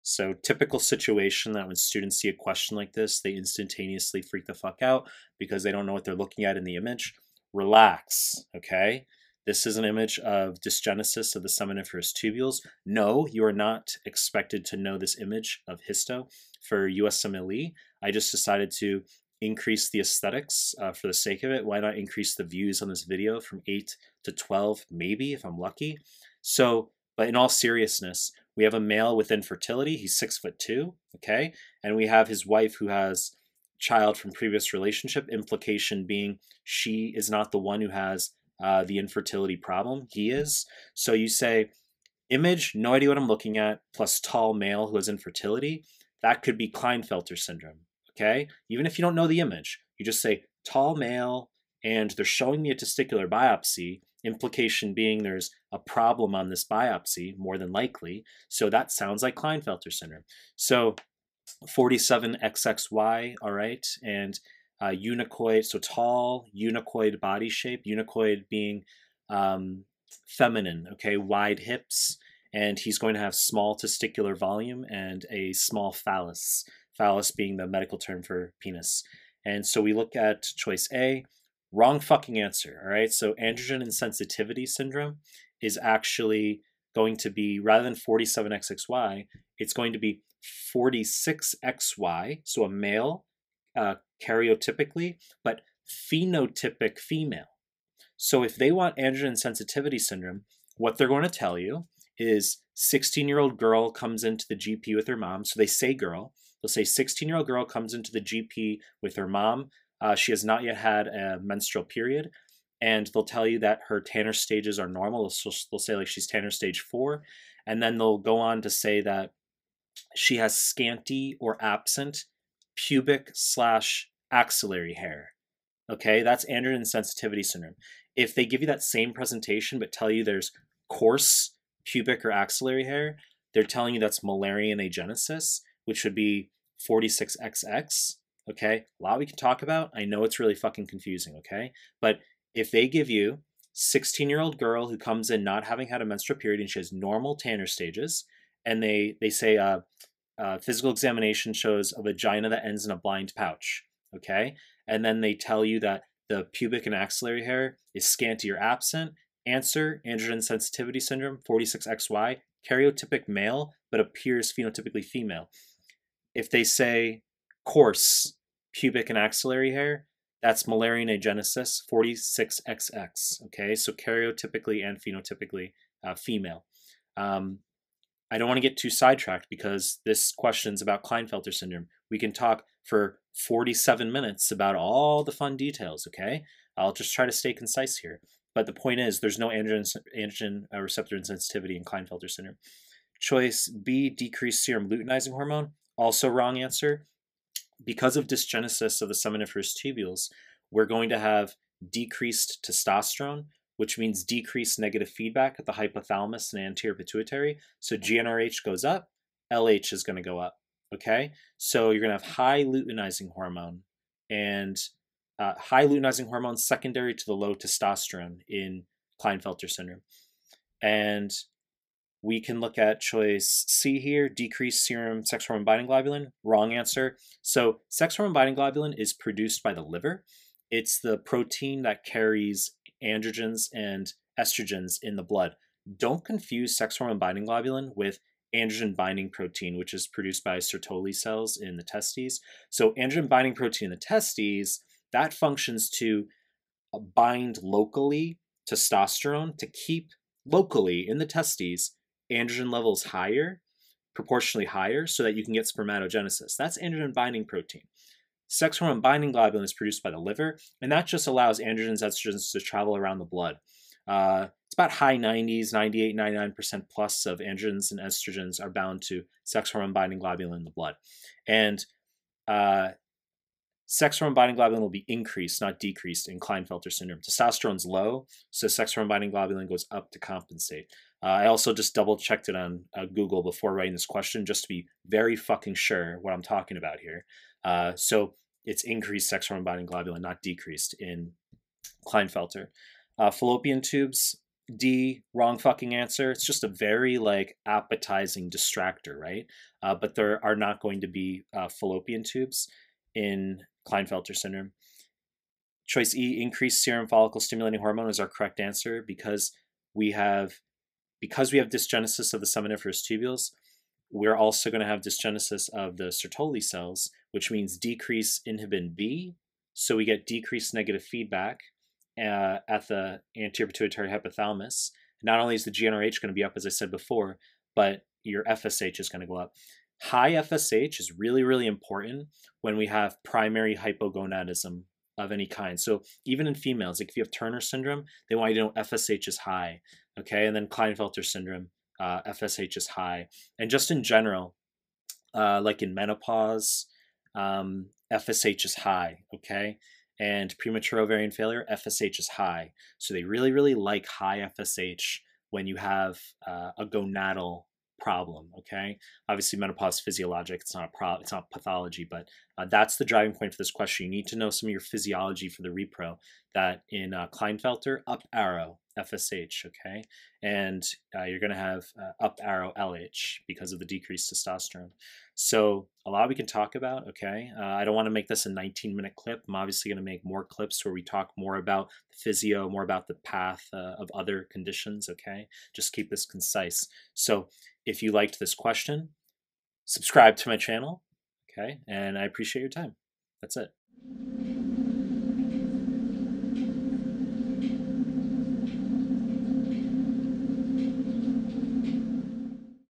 So typical situation that when students see a question like this, they instantaneously freak the fuck out because they don't know what they're looking at in the image. Relax, okay? This is an image of dysgenesis of the seminiferous tubules. No, you are not expected to know this image of histo for USMLE. I just decided to increase the aesthetics for the sake of it. Why not increase the views on this video from 8 to 12, maybe, if I'm lucky? So, but in all seriousness, we have a male with infertility. He's 6'2", okay? And we have his wife who has child from previous relationship, implication being she is not the one who has the infertility problem. He is. So you say, image, no idea what I'm looking at, plus tall male who has infertility. That could be Klinefelter syndrome, okay? Even if you don't know the image, you just say tall male, and they're showing me a testicular biopsy, implication being there's a problem on this biopsy, more than likely. So that sounds like Klinefelter syndrome. So 47XXY, all right, and unicoid, so tall, unicoid body shape, unicoid being feminine, okay, wide hips, and he's going to have small testicular volume and a small phallus, phallus being the medical term for penis. And so we look at choice A, wrong fucking answer, all right? So androgen insensitivity syndrome is actually going to be, rather than 47XXY, it's going to be 46XY, so a male karyotypically, but phenotypic female. So if they want androgen sensitivity syndrome, what they're going to tell you is 16-year-old girl comes into the GP with her mom. So they say girl. They'll say 16-year-old girl comes into the GP with her mom. She has not yet had a menstrual period. And they'll tell you that her Tanner stages are normal. They'll say like she's Tanner stage 4. And then they'll go on to say that she has scanty or absent pubic / axillary hair. Okay, that's androgen sensitivity syndrome. If they give you that same presentation but tell you there's coarse pubic or axillary hair, they're telling you that's Mullerian agenesis, which would be 46XX. Okay, a lot we can talk about. I know it's really fucking confusing, okay? But if they give you 16-year-old girl who comes in not having had a menstrual period and she has normal Tanner stages, and they say physical examination shows a vagina that ends in a blind pouch, okay? And then they tell you that the pubic and axillary hair is scanty or absent. Answer, androgen sensitivity syndrome, 46XY, karyotypic male, but appears phenotypically female. If they say coarse pubic and axillary hair, that's Mullerian agenesis, 46XX, okay? So karyotypically and phenotypically female. I don't want to get too sidetracked because this question's about Klinefelter syndrome. We can talk for 47 minutes about all the fun details, okay? I'll just try to stay concise here. But the point is, there's no androgen receptor insensitivity in Klinefelter syndrome. Choice B, decreased serum luteinizing hormone. Also wrong answer. Because of dysgenesis of the seminiferous tubules, we're going to have decreased testosterone, which means decreased negative feedback at the hypothalamus and anterior pituitary. So GnRH goes up, LH is going to go up, okay? So you're going to have high luteinizing hormone, and high luteinizing hormone secondary to the low testosterone in Klinefelter syndrome. And we can look at choice C here, decreased serum sex hormone binding globulin. Wrong answer. So sex hormone binding globulin is produced by the liver. It's the protein that carries androgens and estrogens in the blood. Don't confuse sex hormone binding globulin with androgen binding protein, which is produced by Sertoli cells in the testes. So androgen binding protein in the testes, that functions to bind locally testosterone to keep locally in the testes androgen levels higher, proportionally higher, so that you can get spermatogenesis. That's androgen binding protein. Sex hormone binding globulin is produced by the liver, and that just allows androgens, estrogens to travel around the blood. It's about high 90s, 98, 99% plus of androgens and estrogens are bound to sex hormone binding globulin in the blood. And sex hormone binding globulin will be increased, not decreased, in Klinefelter syndrome. Testosterone's low, so sex hormone binding globulin goes up to compensate. I also just double checked it on Google before writing this question, just to be very fucking sure what I'm talking about here. So it's increased sex hormone binding globulin, not decreased in Klinefelter. Fallopian tubes, D, wrong fucking answer. It's just a very appetizing distractor, right? but there are not going to be fallopian tubes in Klinefelter syndrome. Choice E, increased serum follicle stimulating hormone, is our correct answer because we have dysgenesis of the seminiferous tubules. We're also going to have dysgenesis of the Sertoli cells, which means decrease inhibin B. So we get decreased negative feedback at the anterior pituitary hypothalamus. Not only is the GnRH going to be up, as I said before, but your FSH is going to go up. High FSH is really, really important when we have primary hypogonadism of any kind. So even in females, like if you have Turner syndrome, they want you to know FSH is high, okay? And then Klinefelter syndrome, FSH is high. And just in general, like in menopause, FSH is high, okay? And premature ovarian failure, FSH is high. So they really, really like high FSH when you have a gonadal problem, okay? Obviously, menopause is physiologic. It's not it's not pathology, but that's the driving point for this question. You need to know some of your physiology for the repro. That in Klinefelter, up arrow FSH, okay? And you're going to have up arrow LH because of the decreased testosterone. So a lot we can talk about, okay? I don't want to make this a 19-minute clip. I'm obviously going to make more clips where we talk more about the physio, more about the path of other conditions, okay? Just keep this concise. So if you liked this question, subscribe to my channel, okay? And I appreciate your time. That's it.